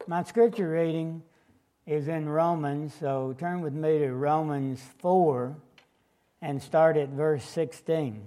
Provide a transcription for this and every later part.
My scripture reading is in Romans, so turn with me to Romans 4 and start at verse 16.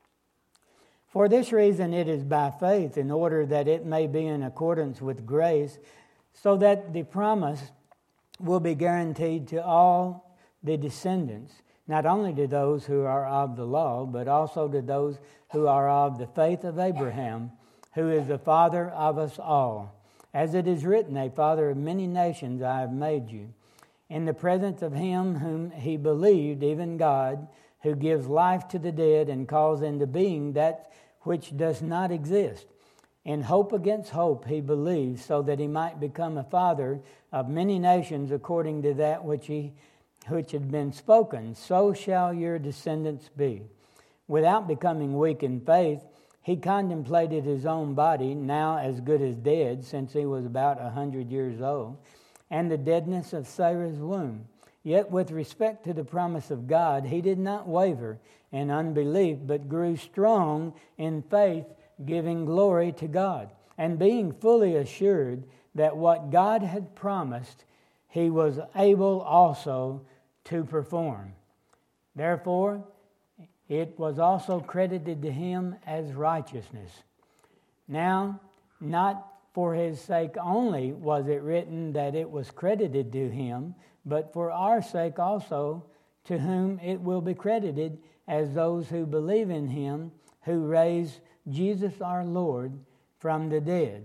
For this reason it is by faith, in order that it may be in accordance with grace, so that the promise will be guaranteed to all the descendants, not only to those who are of the law, but also to those who are of the faith of Abraham, who is the father of us all. As it is written, a father of many nations I have made you, in the presence of him whom he believed, even God, who gives life to the dead and calls into being that which does not exist. In hope against hope he believed, so that he might become a father of many nations according to that which had been spoken, so shall your descendants be. Without becoming weak in faith, he contemplated his own body, now as good as dead, since he was about 100 years old, and the deadness of Sarah's womb. Yet with respect to the promise of God, he did not waver in unbelief, but grew strong in faith, giving glory to God, and being fully assured that what God had promised, he was able also to perform. Therefore, it was also credited to him as righteousness. Now, not for his sake only was it written that it was credited to him, but for our sake also, to whom it will be credited as those who believe in him, who raised Jesus our Lord from the dead.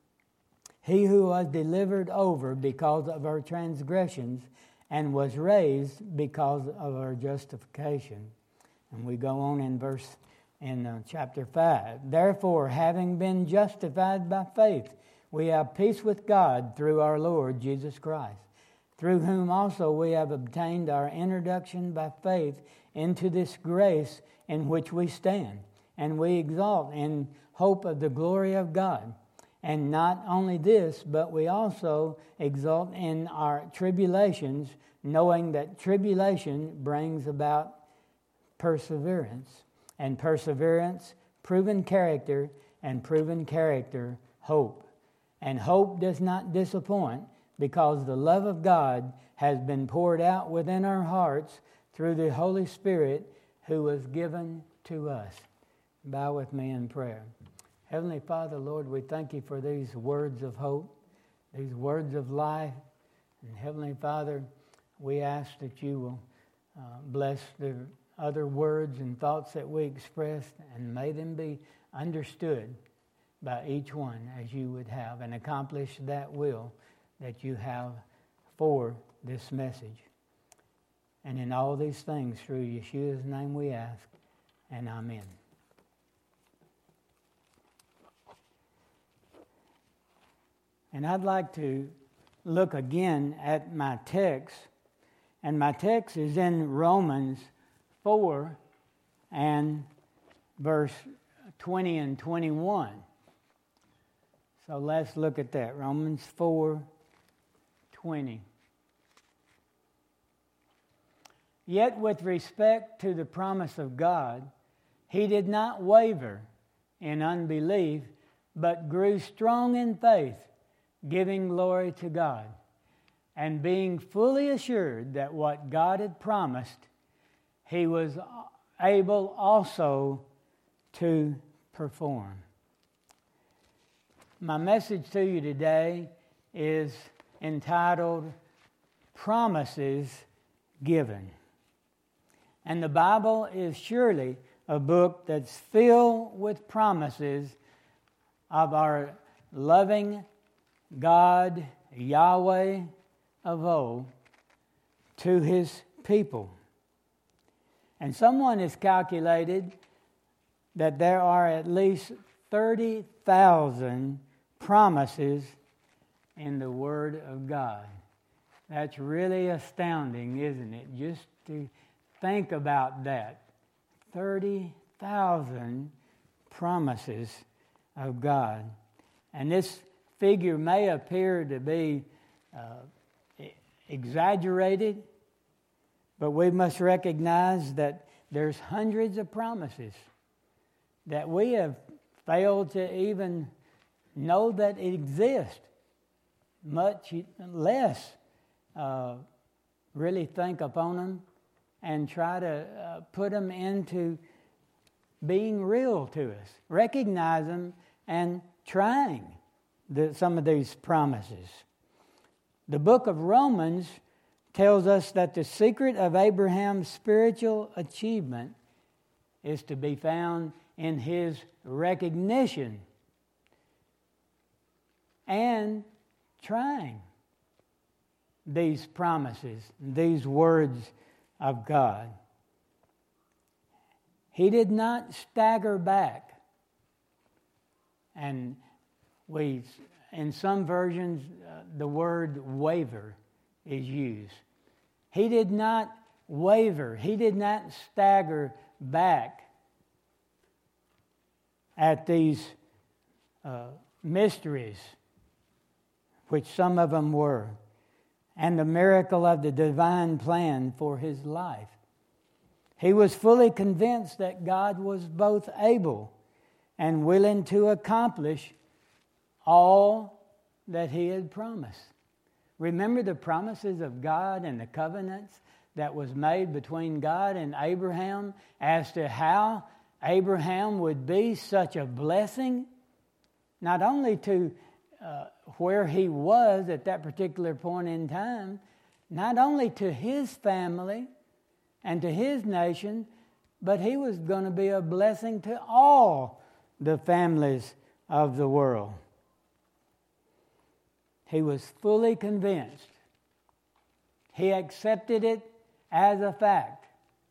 He who was delivered over because of our transgressions and was raised because of our justification. And we go on in chapter 5. Therefore, having been justified by faith, we have peace with God through our Lord Jesus Christ, through whom also we have obtained our introduction by faith into this grace in which we stand. And we exalt in hope of the glory of God. And not only this, but we also exult in our tribulations, knowing that tribulation brings about perseverance, and perseverance, proven character, and proven character, hope. And hope does not disappoint, because the love of God has been poured out within our hearts through the Holy Spirit who was given to us. Bow with me in prayer. Heavenly Father, Lord, we thank you for these words of hope, these words of life. And Heavenly Father, we ask that you will bless the other words and thoughts that we expressed, and may them be understood by each one as you would have, and accomplish that will that you have for this message. And in all these things, through Yeshua's name we ask, and amen. And I'd like to look again at my text, and my text is in Romans 4 and verse 20 and 21. So let's look at that. Romans 4:20. Yet with respect to the promise of God, he did not waver in unbelief, but grew strong in faith, giving glory to God, and being fully assured that what God had promised, he was able also to perform. My message to you today is entitled Promises Given. And the Bible is surely a book that's filled with promises of our loving God, Yahweh of old, to his people. And someone has calculated that there are at least 30,000 promises in the Word of God. That's really astounding, isn't it? Just to think about that. 30,000 promises of God. And this figure may appear to be exaggerated, but we must recognize that there's hundreds of promises that we have failed to even know that it exists. much less really think upon them and try to put them into being real to us, recognize them and trying some of these promises. The book of Romans tells us that the secret of Abraham's spiritual achievement is to be found in his recognition and trying these promises, these words of God. He did not stagger back. And in some versions, the word waver is used. He did not waver. He did not stagger back at these mysteries, which some of them were, and the miracle of the divine plan for his life. He was fully convinced that God was both able and willing to accomplish all that he had promised. Remember the promises of God and the covenants that was made between God and Abraham as to how Abraham would be such a blessing, not only to where he was at that particular point in time, not only to his family and to his nation, but he was going to be a blessing to all the families of the world. He was fully convinced. He accepted it as a fact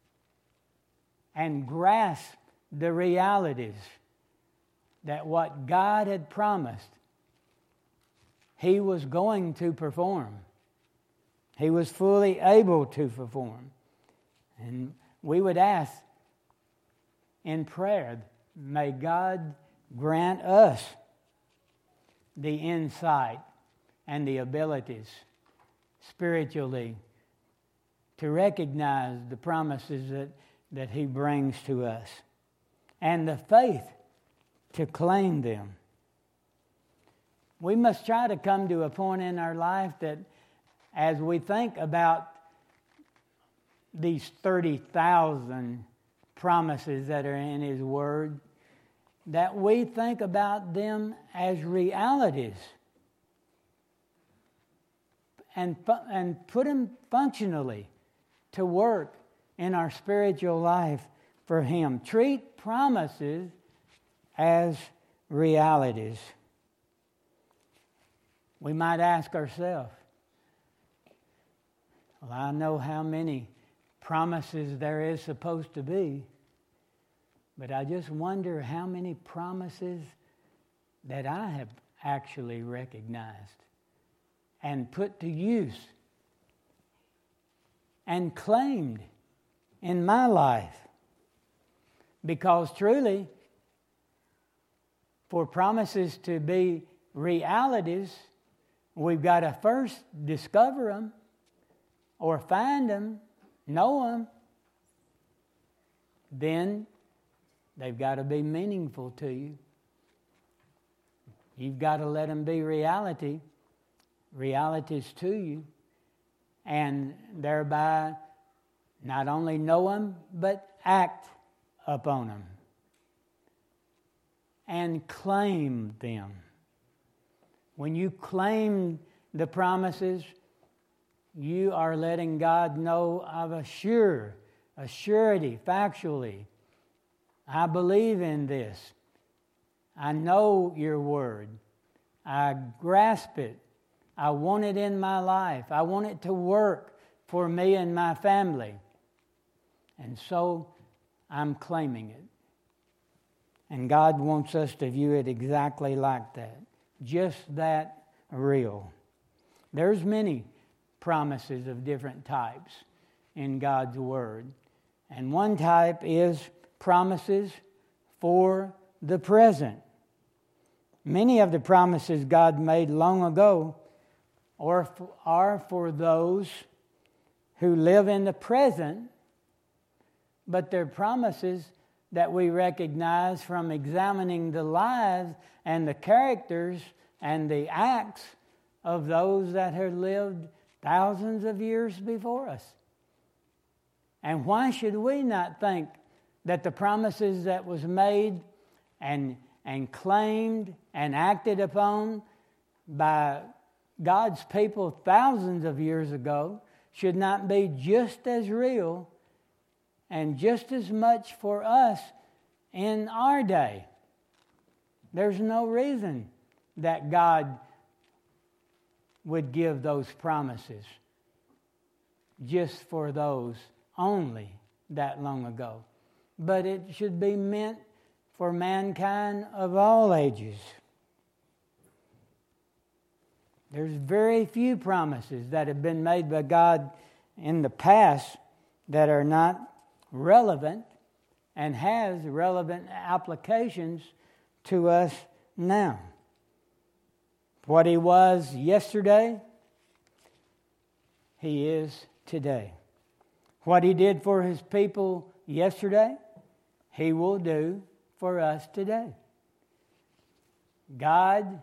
and grasped the realities that what God had promised, he was going to perform. He was fully able to perform. And we would ask in prayer, may God grant us the insight and the abilities spiritually to recognize the promises that he brings to us and the faith to claim them. We must try to come to a point in our life that as we think about these 30,000 promises that are in his word, that we think about them as realities and put them functionally to work in our spiritual life for him. Treat promises as realities. We might ask ourselves, well, I know how many promises there is supposed to be, but I just wonder how many promises that I have actually recognized and put to use and claimed in my life. Because truly, for promises to be realities, we've got to first discover them or find them, know them. Then they've got to be meaningful to you. You've got to let them be realities to you, and thereby not only know them, but act upon them and claim them. When you claim the promises, you are letting God know of a surety, factually. I believe in this. I know your word. I grasp it. I want it in my life. I want it to work for me and my family. And so I'm claiming it. And God wants us to view it exactly like that. Just that real. There's many promises of different types in God's Word. And one type is promises for the present. Many of the promises God made long ago are for those who live in the present, but they're promises that we recognize from examining the lives and the characters and the acts of those that have lived thousands of years before us. And why should we not think that the promises that was made and claimed and acted upon by God's people thousands of years ago should not be just as real and just as much for us in our day? There's no reason that God would give those promises just for those only that long ago. But it should be meant for mankind of all ages. There's very few promises that have been made by God in the past that are not relevant and has relevant applications to us now. What He was yesterday, He is today. What He did for His people yesterday, He will do for us today. God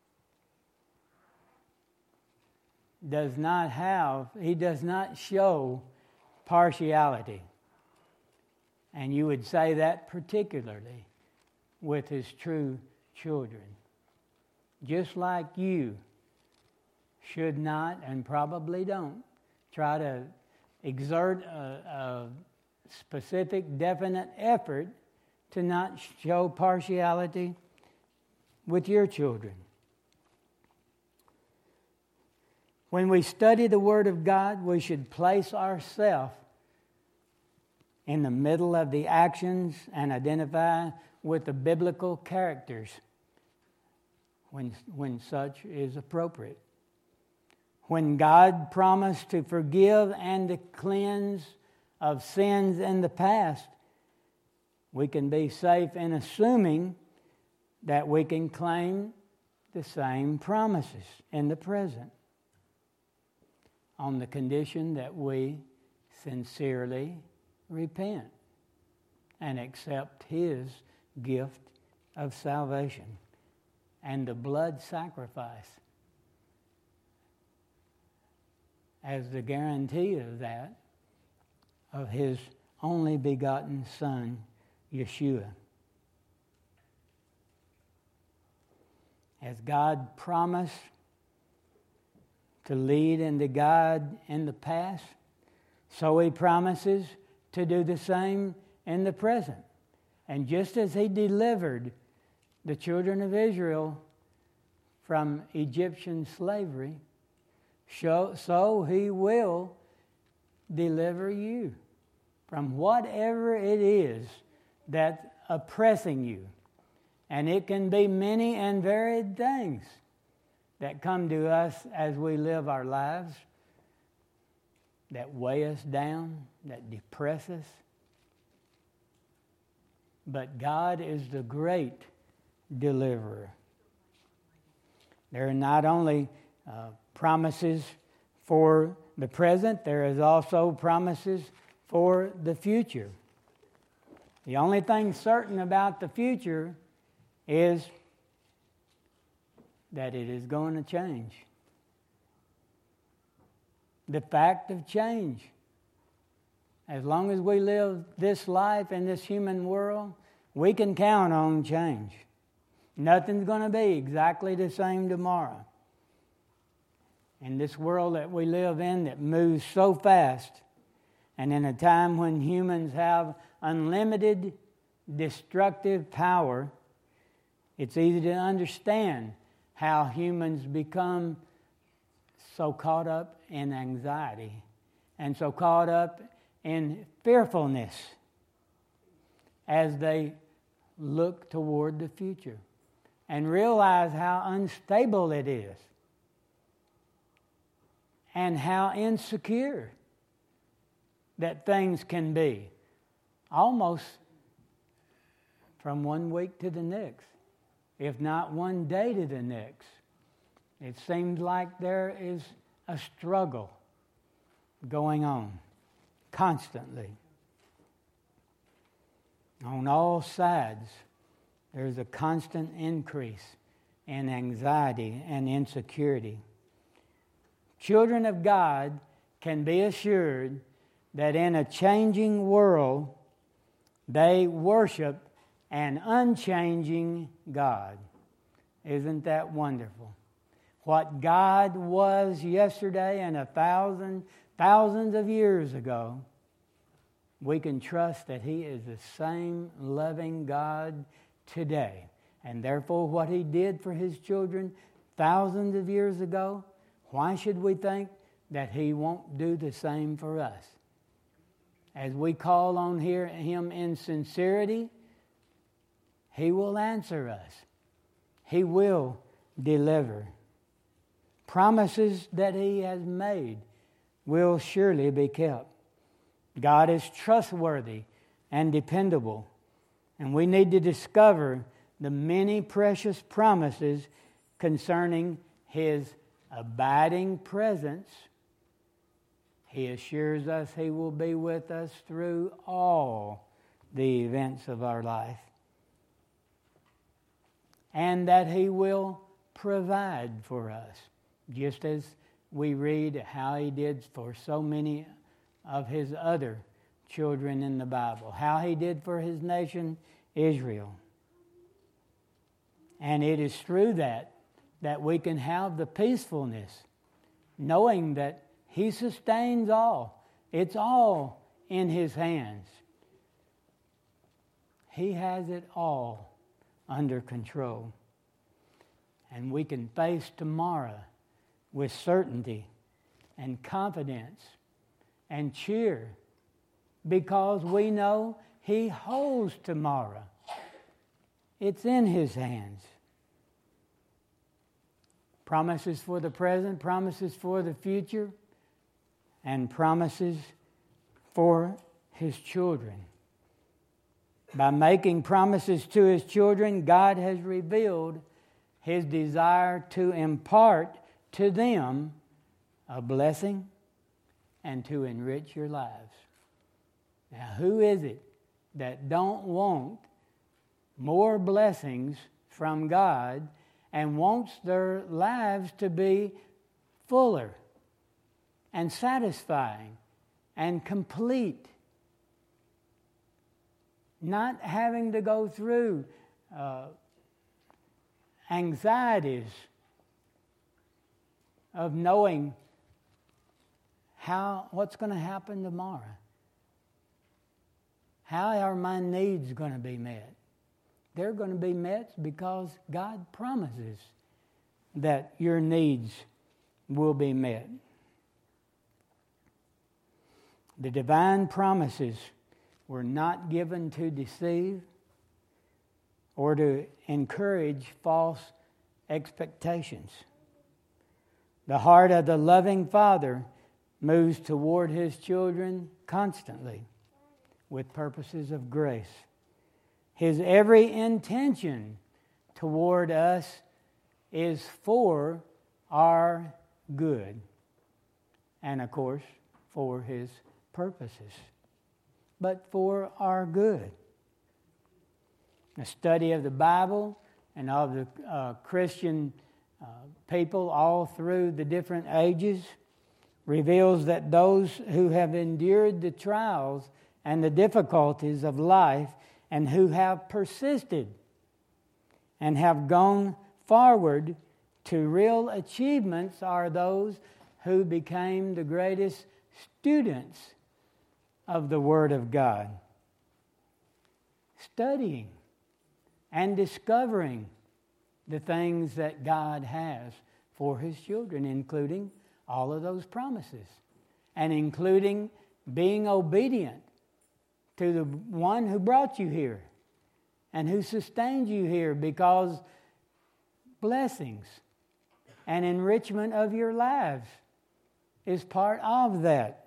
does not show partiality. And you would say that particularly with His true children. Just like you should not, and probably don't, try to exert a specific, definite effort to not show partiality with your children. When we study the Word of God, we should place ourselves in the middle of the actions and identify with the biblical characters when such is appropriate. When God promised to forgive and to cleanse of sins in the past, we can be safe in assuming that we can claim the same promises in the present, on the condition that we sincerely repent and accept His gift of salvation and the blood sacrifice as the guarantee of that, of His only begotten Son, Yeshua. As God promised to lead and to guide in the past, so He promises to do the same in the present. And just as He delivered the children of Israel from Egyptian slavery, so He will deliver you from whatever it is that's oppressing you. And it can be many and varied things that come to us as we live our lives, that weigh us down, that depress us. But God is the great deliverer. There are not only promises for the present, there is also promises for the future. The only thing certain about the future is that it is going to change. The fact of change. As long as we live this life in this human world, we can count on change. Nothing's going to be exactly the same tomorrow. In this world that we live in that moves so fast, and in a time when humans have unlimited destructive power, it's easy to understand how humans become so caught up in anxiety and so caught up in fearfulness as they look toward the future and realize how unstable it is and how insecure that things can be, almost from one week to the next, if not one day to the next. It seems like there is a struggle going on constantly. On all sides, there's a constant increase in anxiety and insecurity. Children of God can be assured that in a changing world, they worship an unchanging God. Isn't that wonderful? What God was yesterday and thousands of years ago, we can trust that He is the same loving God today. And therefore, what He did for His children thousands of years ago, why should we think that He won't do the same for us? As we call on Him in sincerity, He will answer us. He will deliver. Promises that He has made will surely be kept. God is trustworthy and dependable, and we need to discover the many precious promises concerning His abiding presence. He assures us He will be with us through all the events of our life, and that He will provide for us, just as we read how He did for so many of His other children in the Bible, how He did for His nation Israel. And it is through that we can have the peacefulness, knowing that He sustains all. It's all in His hands. He has it all under control. And we can face tomorrow with certainty and confidence and cheer, because we know He holds tomorrow. It's in His hands. Promises for the present, promises for the future, and promises for His children. By making promises to His children, God has revealed His desire to impart to them a blessing and to enrich your lives. Now, who is it that don't want more blessings from God and wants their lives to be fuller and satisfying and complete? Not having to go through anxieties of knowing what's going to happen tomorrow. How are my needs going to be met? They're going to be met because God promises that your needs will be met. The divine promises were not given to deceive or to encourage false expectations. The heart of the loving Father moves toward His children constantly with purposes of grace. His every intention toward us is for our good, and of course, for His purposes, but for our good. The study of the Bible and of the Christian people all through the different ages reveals that those who have endured the trials and the difficulties of life and who have persisted and have gone forward to real achievements are those who became the greatest students of the Word of God, studying and discovering the things that God has for His children, including all of those promises, and including being obedient to the one who brought you here and who sustained you here, because blessings and enrichment of your lives is part of that.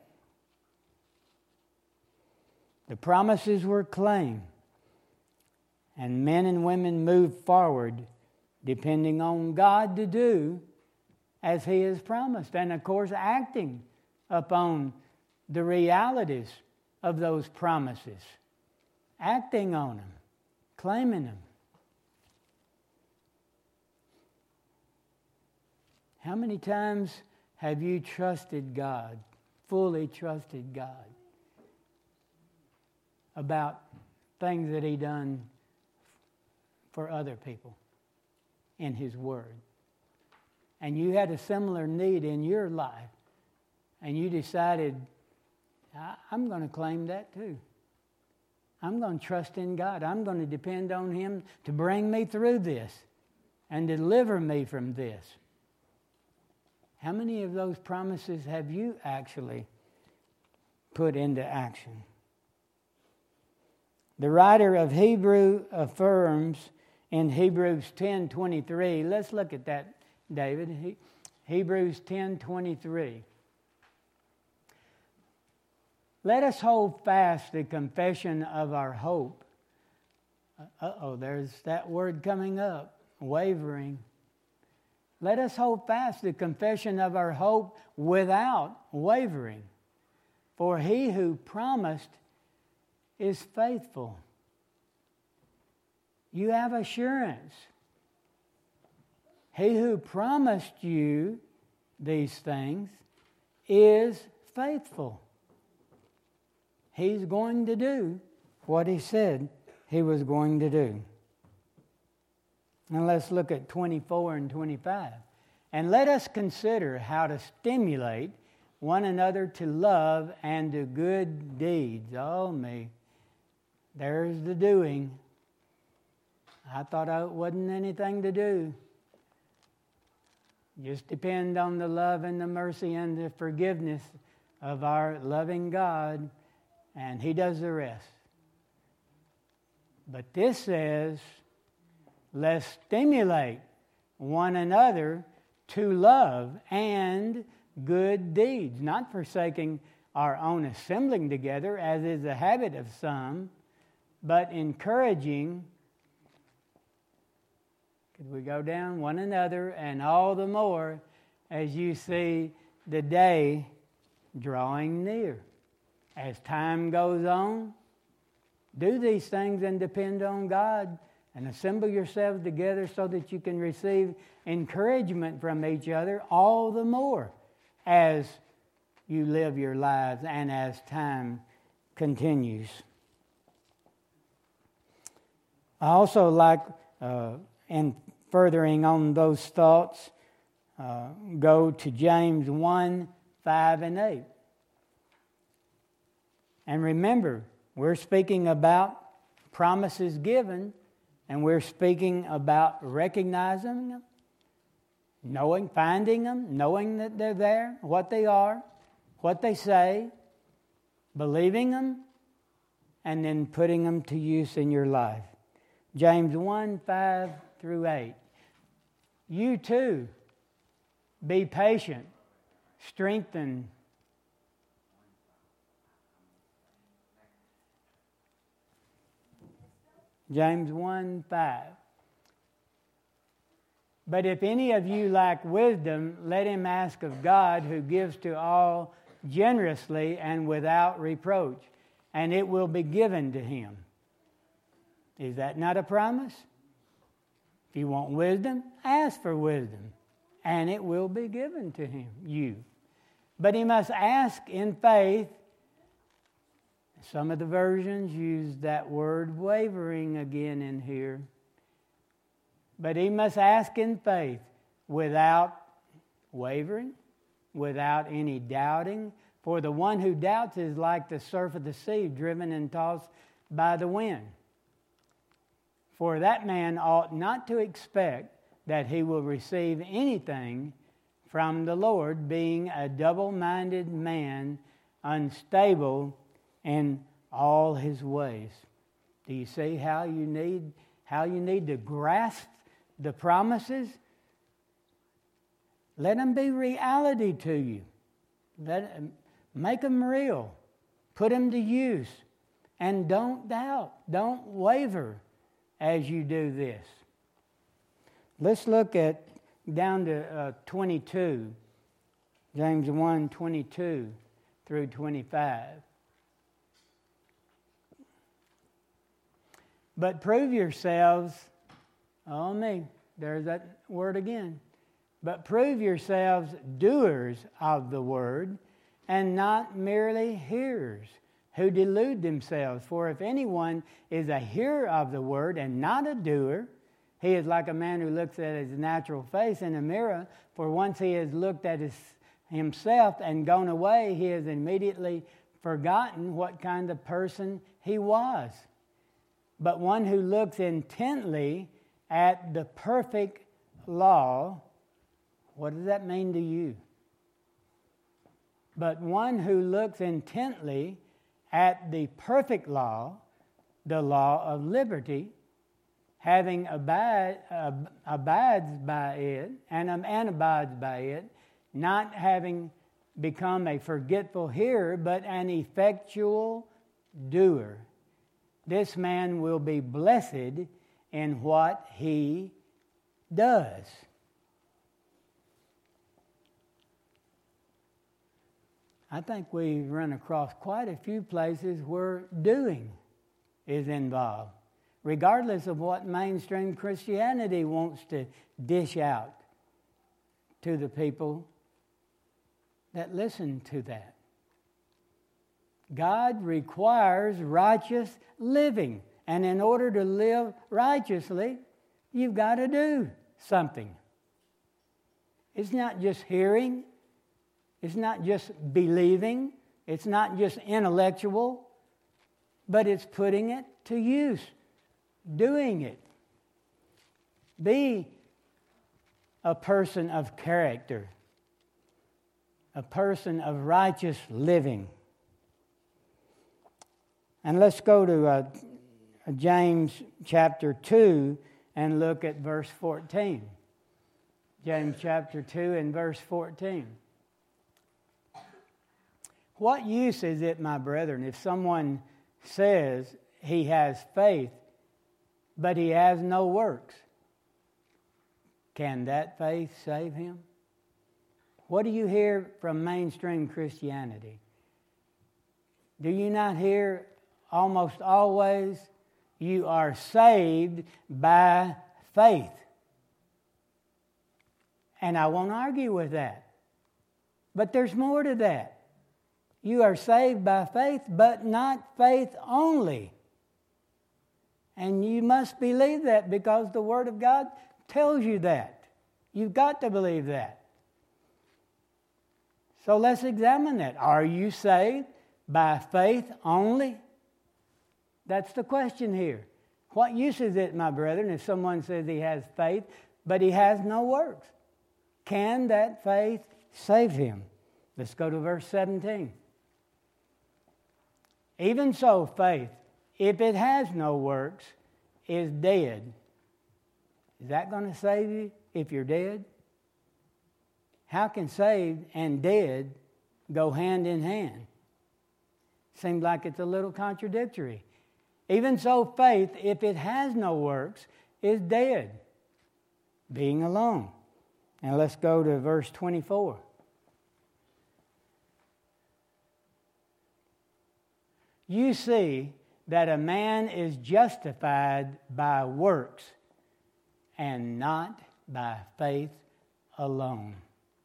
The promises were claimed, and men and women moved forward depending on God to do as He has promised, and of course acting upon the realities of those promises, acting on them, claiming them. How many times Have you trusted God, fully trusted God about things that He done for other people in His Word? And you had a similar need in your life, and you decided, I'm going to claim that too. I'm going to trust in God. I'm going to depend on Him to bring me through this and deliver me from this. How many of those promises have you actually put into action? The writer of Hebrew affirms in Hebrews 10:23. Let's look at that, David. Hebrews 10:23. Let us hold fast the confession of our hope. There's that word coming up, wavering. Let us hold fast the confession of our hope without wavering. For He who promised is faithful. You have assurance. He who promised you these things is faithful. He's going to do what He said He was going to do. Now let's look at 24 and 25. And let us consider how to stimulate one another to love and to good deeds. Oh, me. There's the doing. I thought it wasn't anything to do. Just depend on the love and the mercy and the forgiveness of our loving God, and He does the rest. But this says, let's stimulate one another to love and good deeds, not forsaking our own assembling together, as is the habit of some, but encouraging, could we go down, one another, and all the more as you see the day drawing near. As time goes on, do these things and depend on God and assemble yourselves together so that you can receive encouragement from each other all the more as you live your lives and as time continues. I also like, in furthering on those thoughts, go to James 1, 5 and 8. And remember, we're speaking about promises given, and we're speaking about recognizing them, finding them, knowing that they're there, what they are, what they say, believing them, and then putting them to use in your life. James 1, 5 through 8. You too, be patient, strengthen. James 1, 5. But if any of you lack wisdom, let him ask of God, who gives to all generously and without reproach, and it will be given to him. Is that not a promise? If you want wisdom, ask for wisdom, and it will be given to you. But he must ask in faith. Some of the versions use that word wavering again in here. But he must ask in faith without wavering, without any doubting. For the one who doubts is like the surf of the sea, driven and tossed by the wind. For that man ought not to expect that he will receive anything from the Lord, being a double-minded man, unstable in all his ways. Do you see how you need to grasp the promises? Let them be reality to you. Make them real. Put them to use. And don't doubt. Don't waver as you do this. Let's look at down to 22. James 1, 22 through 25. But prove yourselves, there's that word again. but prove yourselves doers of the word, and not merely hearers, who delude themselves. For if anyone is a hearer of the word and not a doer, he is like a man who looks at his natural face in a mirror. For once he has looked at himself and gone away, he has immediately forgotten what kind of person he was. But one who looks intently at the perfect law, what does that mean to you? But one who looks intently at the perfect law, the law of liberty, having abides by it and abides by it, not having become a forgetful hearer, but an effectual doer. This man will be blessed in what he does. I think we've run across quite a few places where doing is involved, regardless of what mainstream Christianity wants to dish out to the people that listen to that. God requires righteous living, and in order to live righteously, you've got to do something. It's not just hearing. It's not just believing. It's not just intellectual. But it's putting it to use. Doing it. Be a person of character. A person of righteous living. And let's go to James chapter 2 and look at verse 14. James chapter 2 and verse 14. What use is it, my brethren, if someone says he has faith, but he has no works? Can that faith save him? What do you hear from mainstream Christianity? Do you not hear almost always, you are saved by faith? And I won't argue with that. But there's more to that. You are saved by faith, but not faith only. And you must believe that because the Word of God tells you that. You've got to believe that. So let's examine that. Are you saved by faith only? That's the question here. What use is it, my brethren, if someone says he has faith, but he has no works? Can that faith save him? Let's go to verse 17. Even so, faith, if it has no works, is dead. Is that going to save you if you're dead? How can saved and dead go hand in hand? Seems like it's a little contradictory. Even so, faith, if it has no works, is dead, being alone. And let's go to verse 24. You see that a man is justified by works and not by faith alone.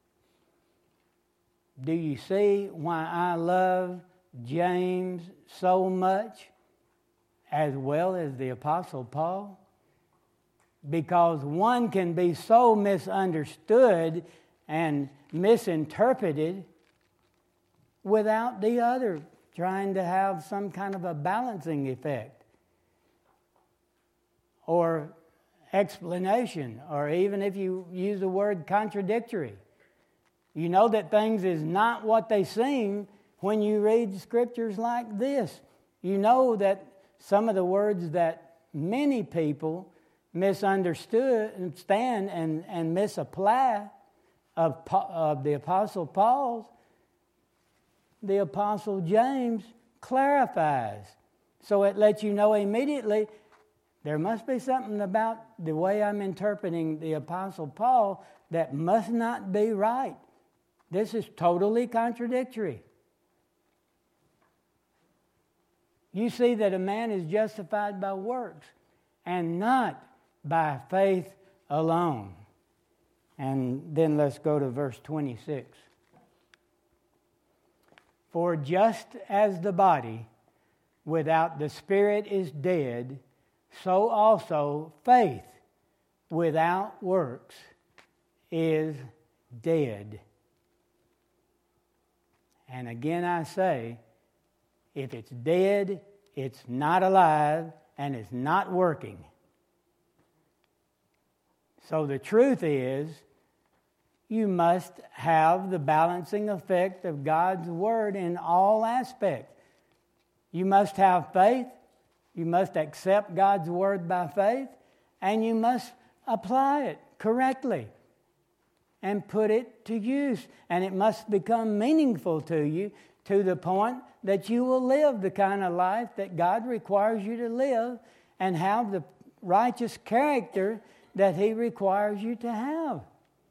Do you see why I love James so much, as well as the Apostle Paul? Because one can be so misunderstood and misinterpreted without the other trying to have some kind of a balancing effect or explanation, or even if you use the word contradictory. You know that things is not what they seem when you read scriptures like this. You know that some of the words that many people misunderstand and misapply of the Apostle Paul's, the Apostle James clarifies. So it lets you know immediately there must be something about the way I'm interpreting the Apostle Paul that must not be right. This is totally contradictory. You see that a man is justified by works and not by faith alone. And then let's go to verse 26. For just as the body without the Spirit is dead, so also faith without works is dead. And again I say, if it's dead, it's not alive and it's not working. So the truth is, you must have the balancing effect of God's Word in all aspects. You must have faith, you must accept God's Word by faith, and you must apply it correctly and put it to use. And it must become meaningful to you to the point that you will live the kind of life that God requires you to live and have the righteous character that He requires you to have.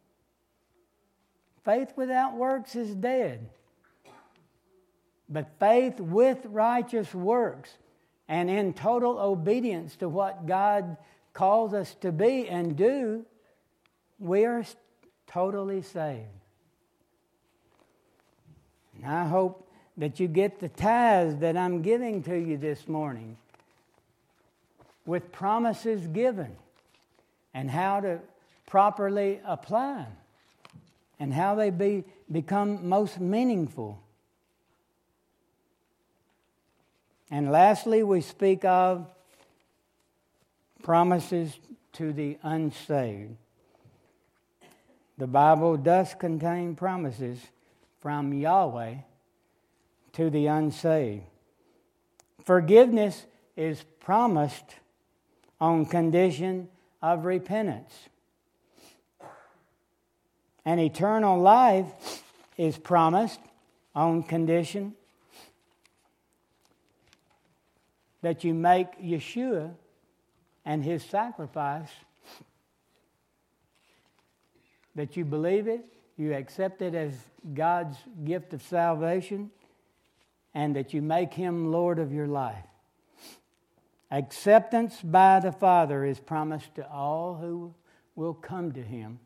Faith without works is dead. But faith with righteous works and in total obedience to what God calls us to be and do, we are totally saved. And I hope that you get the tithes that I'm giving to you this morning with promises given and how to properly apply them and how they become most meaningful. And lastly, we speak of promises to the unsaved. The Bible does contain promises from Yahweh to the unsaved. Forgiveness is promised on condition of repentance. And eternal life is promised on condition that you make Yeshua and His sacrifice, that you believe it, you accept it as God's gift of salvation, and that you make Him Lord of your life. Acceptance by the Father is promised to all who will come to Him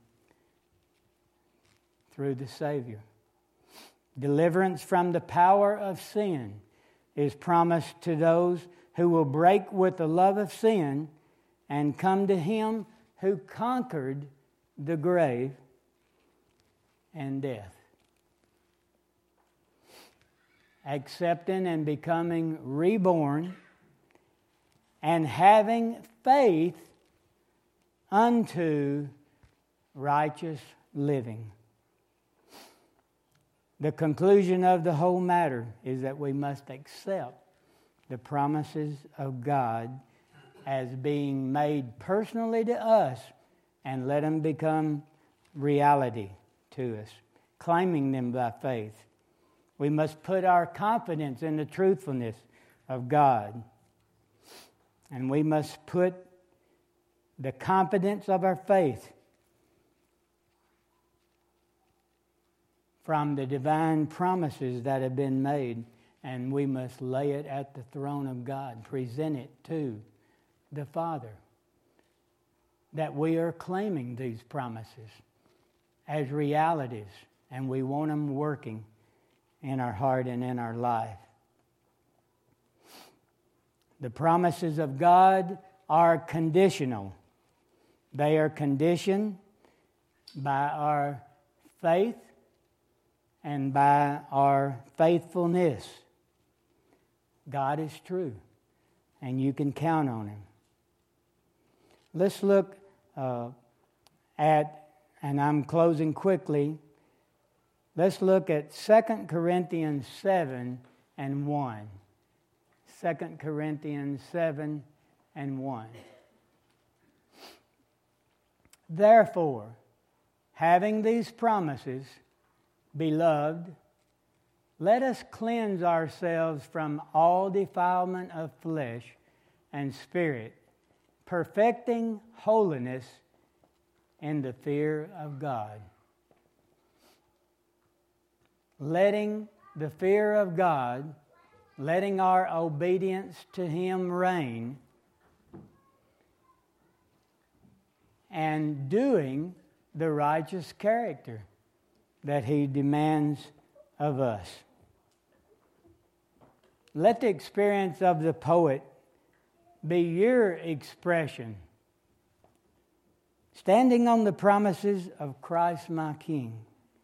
through the Savior. Deliverance from the power of sin is promised to those who will break with the love of sin and come to Him who conquered the grave and death. Accepting and becoming reborn and having faith unto righteous living. The conclusion of the whole matter is that we must accept the promises of God as being made personally to us and let them become reality to us, claiming them by faith. We must put our confidence in the truthfulness of God. And we must put the confidence of our faith from the divine promises that have been made, and we must lay it at the throne of God, present it to the Father, that we are claiming these promises as realities, and we want them working in our heart and in our life. The promises of God are conditional. They are conditioned by our faith and by our faithfulness. God is true, and you can count on Him. Let's look at, and I'm closing quickly, let's look at 2 Corinthians 7 and 1. 2 Corinthians 7 and 1. Therefore, having these promises, beloved, let us cleanse ourselves from all defilement of flesh and spirit, perfecting holiness in the fear of God. Letting the fear of God, letting our obedience to Him reign, and doing the righteous character that He demands of us. Let the experience of the poet be your expression. Standing on the promises of Christ my King.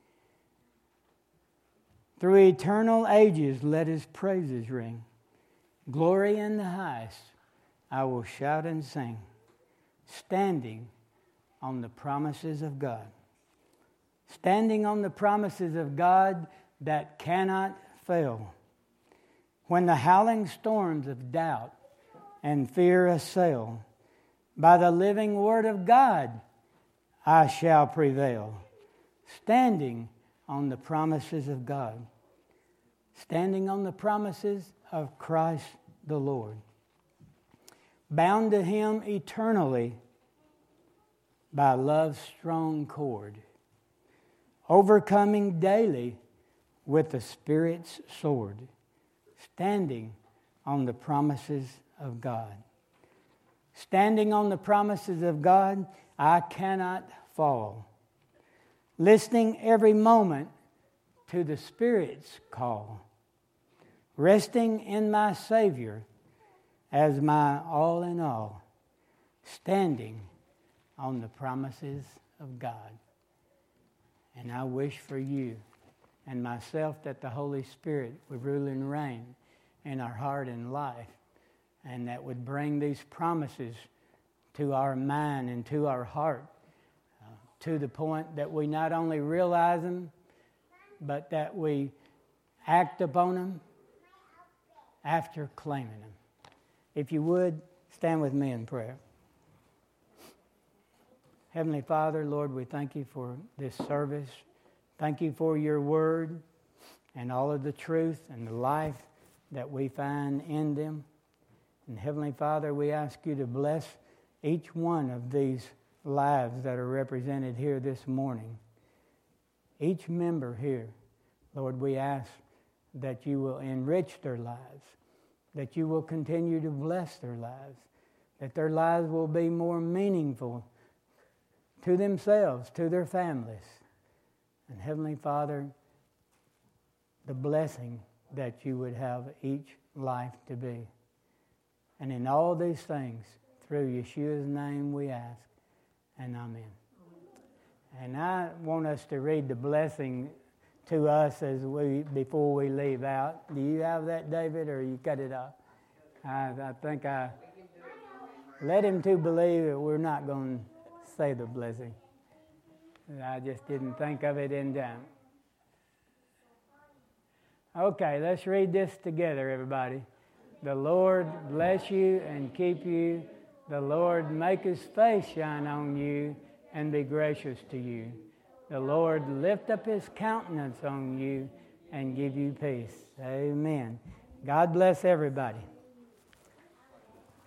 Through eternal ages let His praises ring. Glory in the highest I will shout and sing. Standing on the promises of God. Standing on the promises of God that cannot fail. When the howling storms of doubt and fear assail, by the living word of God I shall prevail. Standing on the promises of God. Standing on the promises of Christ the Lord. Bound to Him eternally by love's strong cord. Overcoming daily with the Spirit's sword. Standing on the promises of God. Standing on the promises of God, I cannot fall. Listening every moment to the Spirit's call. Resting in my Savior as my all in all. Standing on the promises of God. And I wish for you and myself that the Holy Spirit would rule and reign in our heart and life, and that would bring these promises to our mind and to our heart to the point that we not only realize them, but that we act upon them after claiming them. If you would, stand with me in prayer. Heavenly Father, Lord, we thank You for this service. Thank You for Your word and all of the truth and the life that we find in them. And Heavenly Father, we ask You to bless each one of these lives that are represented here this morning. Each member here, Lord, we ask that You will enrich their lives, that You will continue to bless their lives, that their lives will be more meaningful to themselves, to their families. And Heavenly Father, the blessing that You would have each life to be. And in all these things, through Yeshua's name we ask, and amen. And I want us to read the blessing to us before we leave out. Do you have that, David, or you cut it off? I think I led him to believe that we're not going to say the blessing. I just didn't think of it in time. Okay, let's read this together, everybody. The Lord bless you and keep you. The Lord make His face shine on you and be gracious to you. The Lord lift up His countenance on you and give you peace. Amen. God bless everybody.